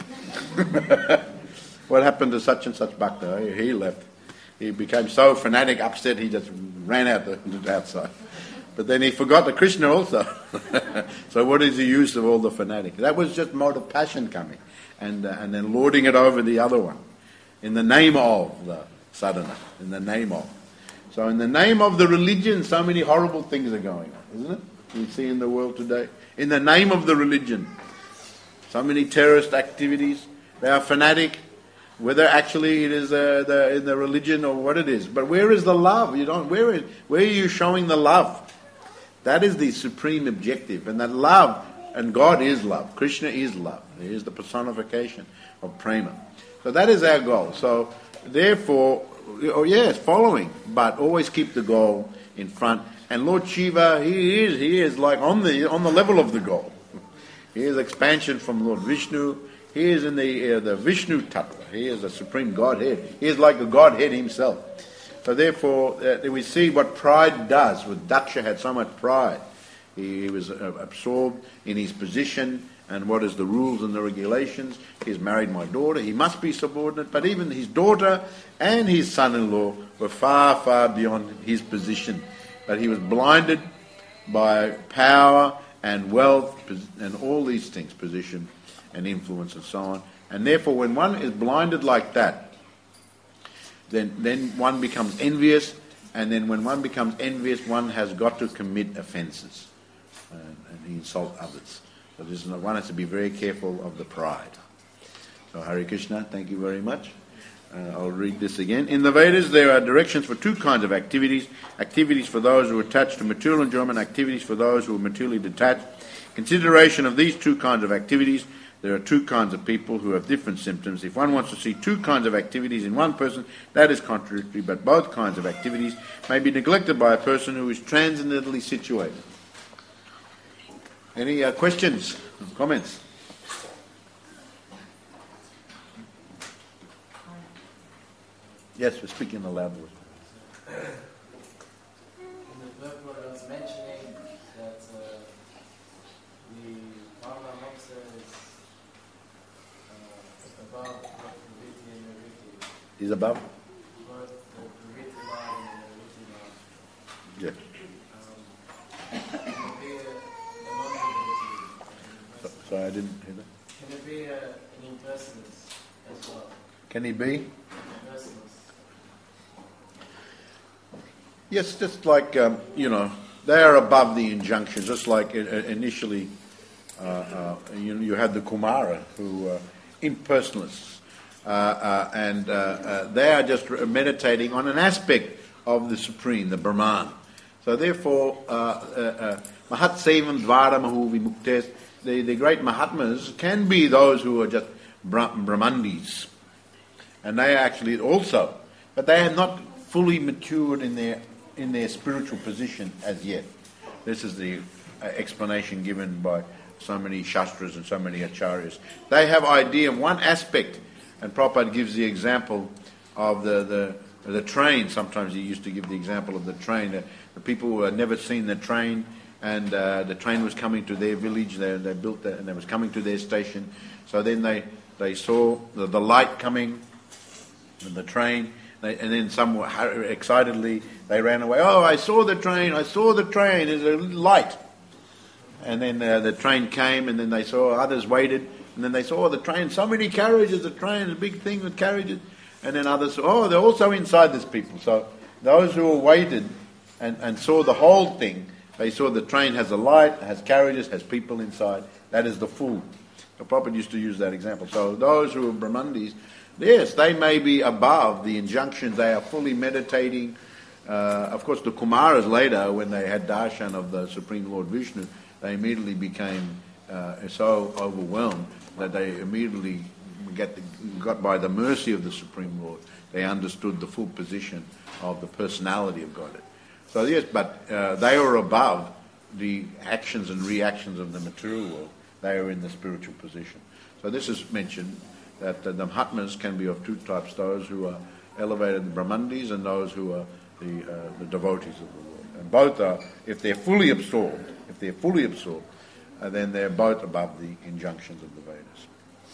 What happened to such and such bhakta? He left. He became so fanatic, upset. He just ran out the, the outside. But then he forgot the Krishna also. So what is the use of all the fanatic? That was just mode of passion coming. And uh, and then lording it over the other one. In the name of the sadhana. In the name of. So in the name of the religion, so many horrible things are going on, isn't it? You see in the world today. In the name of the religion. So many terrorist activities. They are fanatic. Whether actually it is uh, the, in the religion or what it is. But where is the love? You don't. Where is, where are you showing the love? That is the supreme objective. And that love, and God is love. Krishna is love. He is the personification of prema. So that is our goal. So therefore, oh yes, following, but always keep the goal in front. And Lord Shiva, he is he is like on the on the level of the goal. He is expansion from Lord Vishnu. He is in the uh, the Vishnu Tattva. He is the supreme Godhead. He is like the Godhead himself. So therefore, uh, we see what pride does. With Daksha had so much pride. He, he was uh, absorbed in his position and what is the rules and the regulations. He's married my daughter. He must be subordinate. But even his daughter and his son-in-law were far, far beyond his position. But he was blinded by power and wealth and all these things, position and influence and so on. And therefore, when one is blinded like that, then, then one becomes envious, and then when one becomes envious, one has got to commit offences and, and insult others. So this is not, one has to be very careful of the pride. So Hare Krishna, thank you very much. Uh, I'll read this again. In the Vedas, there are directions for two kinds of activities. Activities for those who are attached to material enjoyment, activities for those who are materially detached. Consideration of these two kinds of activities, there are two kinds of people who have different symptoms. If one wants to see two kinds of activities in one person, that is contradictory, but both kinds of activities may be neglected by a person who is transcendently situated. Any uh, questions, comments? Yes, we're speaking in a loud voice. In the purport, I was mentioning that uh, the Paramahamsa is uh, above the Pravritti and Nivritti. Is above? Both the Pravritti line and the Nivritti line. Yes. Um, can it be a non-Nivritti? So, sorry, I didn't hear that. Can it be a, an impersonalist as well? Can he be? Impersonalist. Yes, just like, um, you know, they are above the injunctions, just like uh, initially uh, uh, you, you had the Kumara, who are impersonalists, uh, uh, and uh, uh, they are just meditating on an aspect of the Supreme, the Brahman. So therefore, Mahat Sevam Dvara Mahu Vimuktes, the the great Mahatmas can be those who are just Brahmandis, and they are actually also, but they are not fully matured in their in their spiritual position as yet. This is the uh, explanation given by so many Shastras and so many Acharyas. They have idea of one aspect, and Prabhupada gives the example of the, the, the train. Sometimes he used to give the example of the train. The, the people who had never seen the train, and uh, the train was coming to their village, they, they built that, and it was coming to their station. So then they, they saw the, the light coming, and the train, They, and then some excitedly they ran away. Oh, I saw the train! I saw the train! There's a light. And then uh, the train came, and then they saw others waited, and then they saw oh, the train. So many carriages! The train, a big thing with carriages. And then others, oh, they're also inside this people. So those who waited and, and saw the whole thing, they saw the train has a light, has carriages, has people inside. That is the fool. The Prabhupada used to use that example. So those who are Brahmandis, yes, they may be above the injunctions. They are fully meditating. Uh, of course, the Kumaras later, when they had darshan of the Supreme Lord Vishnu, they immediately became uh, so overwhelmed that they immediately get the, got by the mercy of the Supreme Lord. They understood the full position of the personality of God. So yes, but uh, they are above the actions and reactions of the material world. They are in the spiritual position. So this is mentioned, that uh, the Mahatmas can be of two types, those who are elevated Brahmandis and those who are the, uh, the devotees of the Lord. And both are, if they're fully absorbed, if they're fully absorbed, uh, then they're both above the injunctions of the Vedas.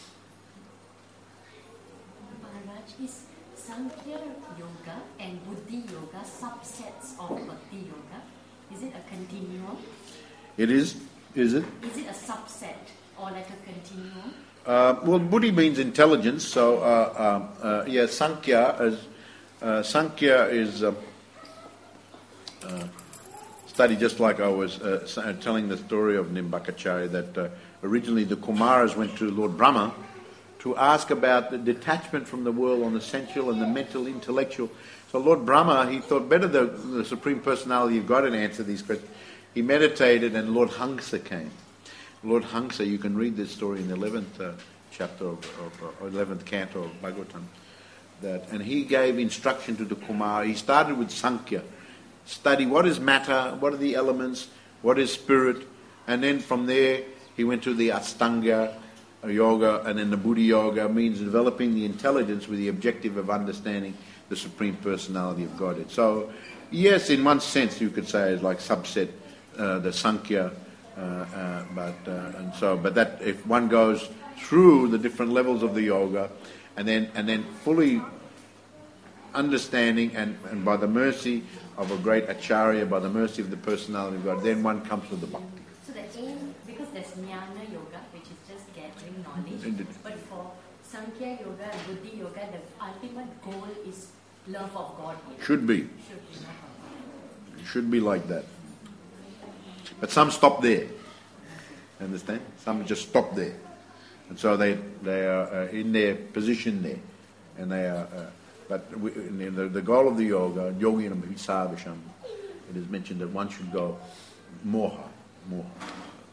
Maharaj, is Sankhya Yoga and Buddhi Yoga subsets of Bhakti Yoga? Is it a continuum? It is, is it? Is it a subset or like a continuum? Uh, well, Buddhi means intelligence, so uh, uh, uh, yeah, Sankhya is uh, Sankhya is uh, uh, studied just like I was uh, telling the story of Nimbakacharya, that uh, originally the Kumaras went to Lord Brahma to ask about the detachment from the world on the sensual and the mental, intellectual. So Lord Brahma, he thought better the, the Supreme Personality of God to answer these questions. He meditated, and Lord Hamsa came. Lord Hamsa, you can read this story in the eleventh uh, chapter of, of uh, eleventh canto of Bhagavatam. That, and he gave instruction to the Kumara. He started with Sankhya, study what is matter, what are the elements, what is spirit, and then from there he went to the Astanga yoga, and then the Buddhi yoga means developing the intelligence with the objective of understanding the Supreme Personality of Godhead. So, yes, in one sense you could say it's like subset uh, the Sankhya. Uh, uh, but uh, and so, but that if one goes through the different levels of the yoga, and then and then fully understanding, and, and by the mercy of a great acharya, by the mercy of the personality of God, then one comes to the bhakti. So the aim, because there's jnana yoga, which is just gathering knowledge, Indeed. but for Sankhya Yoga and Buddhi Yoga, the ultimate goal is love of God. Should be. Should be. It should be like that. But some stop there. Understand? Some just stop there. And so they they are uh, in their position there. And they are, uh, but we, the, the goal of the yoga, Yoginam Visavisham, it is mentioned that one should go more high, more high.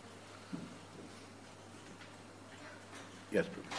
Yes, please.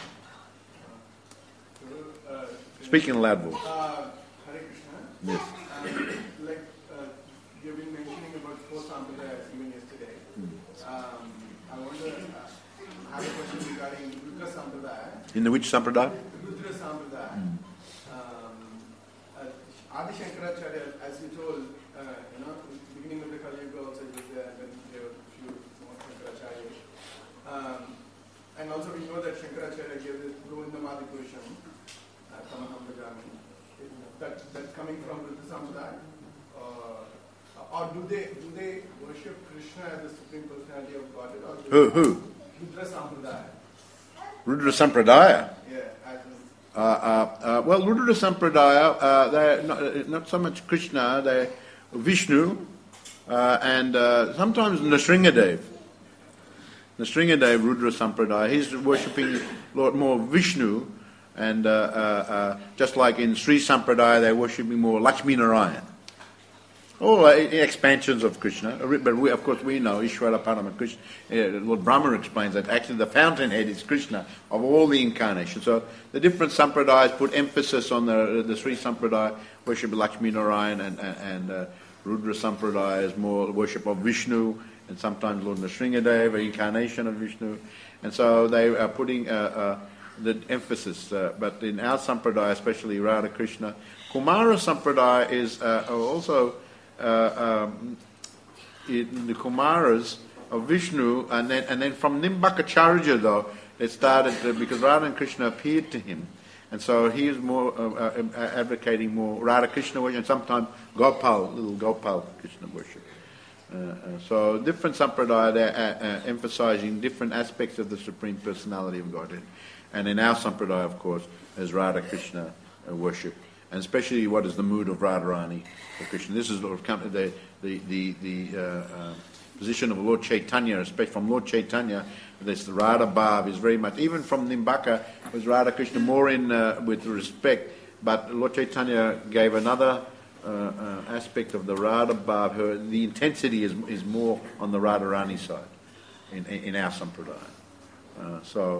Uh, Speaking in a loud voice. Uh, Hare Krishna. Yes. Um, like uh, you've been mentioning about four sampradayas even yesterday. Mm. Um, I wonder, uh, I have a question regarding Rudra Sampradaya. In the which sampradaya? Rudra Sampradaya. Mm. Um, uh, Adi Shankaracharya, as you told, uh, you know, in the beginning of the Kali Yuga also he was there, and then there were a few more Shankaracharyas. Um, and also we know that Shankaracharya gave this Govindamadi Purusham, uh, Tamaham Bhajami. That, that's coming from Rudra Sampradaya? Uh, or do they do they worship Krishna as the Supreme Personality of Godhead? Or do Who? Who? Rudra Sampradaya. Rudra Sampradaya. Yeah, as in, Uh, uh, uh, well, Rudra Sampradaya, uh, they're not, not so much Krishna, they're Vishnu, uh, and uh, sometimes Nrsingadev. Nrsingadev, Rudra Sampradaya, he's worshipping Lord more Vishnu, and uh, uh, uh, just like in Sri Sampradaya, they're worshipping more Lakshmi Narayan. All uh, expansions of Krishna, but we, of course we know Ishvara Parama Krishna. Uh, Lord Brahma explains that actually the fountainhead is Krishna of all the incarnations. So the different sampradayas put emphasis on the the Sri Sampradaya, worship of Lakshmi Narayan, and and, and uh, Rudra Sampradaya is more worship of Vishnu, and sometimes Lord Nrsingadev, an incarnation of Vishnu, and so they are putting uh, uh, the emphasis. Uh, but in our Sampradaya, especially Radha Krishna, Kumara Sampradaya is uh, also Uh, um, in the Kumaras of Vishnu, and then and then from Nimbakacharya though it started uh, because Radha and Krishna appeared to him, and so he is more uh, uh, advocating more Radha Krishna worship, and sometimes Gopal, little Gopal Krishna worship. Uh, uh, so different sampradaya, they're uh, uh, emphasizing different aspects of the Supreme Personality of Godhead, and in our sampradaya, of course, is Radha Krishna uh, worship. And especially what is the mood of Radharani for Krishna. This is the the the, the uh, uh, position of Lord Chaitanya, especially from Lord Chaitanya. This Radha Bhav is very much, even from Nimbaka, was Radha Krishna more in uh, with respect. But Lord Chaitanya gave another uh, uh, aspect of the Radha Bhav. Her, the intensity is is more on the Radharani side in in our sampradaya. Uh, so.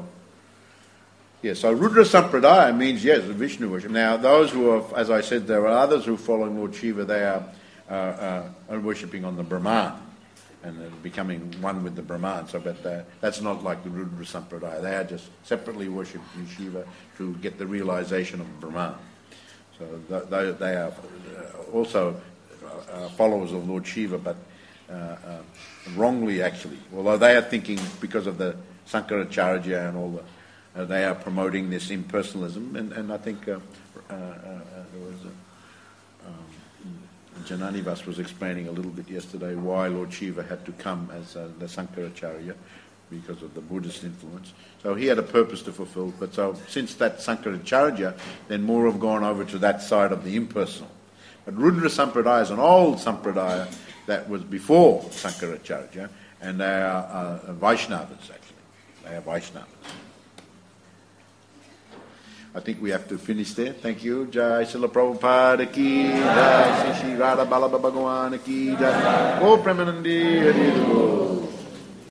Yes, so Rudra Sampradaya means, yes, Vishnu worship. Now, those who are, as I said, there are others who follow Lord Shiva, they are, uh, uh, are worshipping on the Brahman and uh, becoming one with the Brahman. So, but uh, that's not like the Rudra Sampradaya. They are just separately worshipping Shiva to get the realization of the Brahman. So th- they, they are also uh, followers of Lord Shiva, but uh, uh, wrongly actually. Although they are thinking because of the Sankaracharya and all the Uh, they are promoting this impersonalism, and, and I think uh, uh, uh, there was a, um, Jananivas was explaining a little bit yesterday why Lord Shiva had to come as uh, the Sankaracharya because of the Buddhist influence. So he had a purpose to fulfill, but so since that Sankaracharya, then more have gone over to that side of the impersonal. But Rudra Sampradaya is an old Sampradaya that was before Sankaracharya, and they are uh, Vaishnavas actually. They are Vaishnavas. I think we have to finish there. Thank you. Jai Srila Prabhupada ki Jai Shri Radha Ballabha Bhagavan ki Jai. Go Premanandi Hari Bol.